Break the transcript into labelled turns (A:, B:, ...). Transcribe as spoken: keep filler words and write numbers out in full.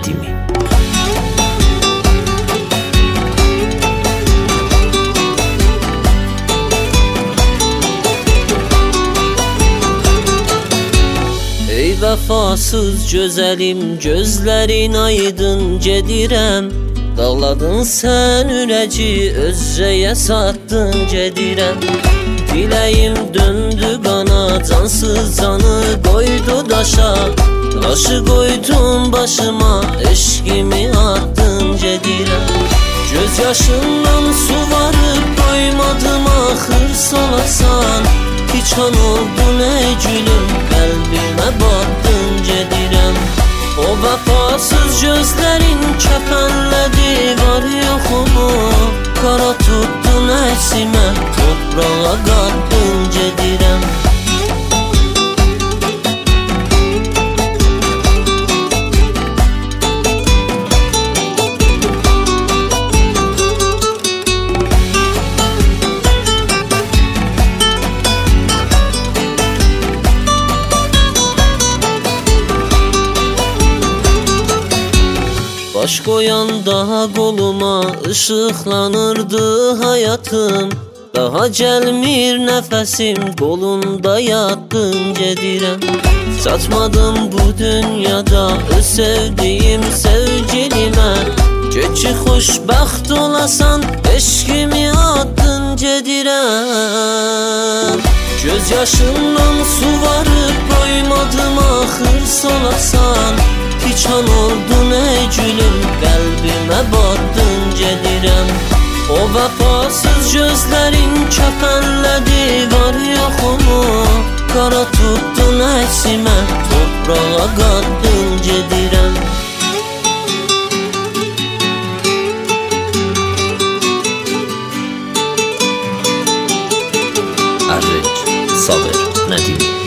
A: Nədimi. Ey vəfasız gözəlim, gözlərin aydın gedirəm. Dağladın sən ürəci, özcəyə satdın gedirəm. Diləyim döndü qana, cansız canı qoydu daşa. Daşı qoydun başıma, eşqimi attın gedirəm. Göz yaşından su varıb doymadım axır solasan. Piçan oldun ey gülüm, qəlbimə battın gedirəm. O vəfasız gözlərin kəfənlədi var yoxumu. Qara tutdun əksimə, toprağa qattın gedirəm. Baş qoyanda qoluma ışıqlanırdı həyatım. Daha gəlmir nəfəsim, qolunda yatdın gedirəm. Çatmadım bu dünyada öz sevdiyim sevgilimə. Gör ki xoşbəxt olasan, eşqimi attın gedirəm. Göz yaşından su varıb doymadım axır solasan. Piçan oldun ey gülüm, qəlbimə battın gedirəm. O vəfasız gözlərin kəfənlədi var yoxumu. Qara tutdun əksimə, toprağa qattın gedirəm. Arif Sabir Nədimi.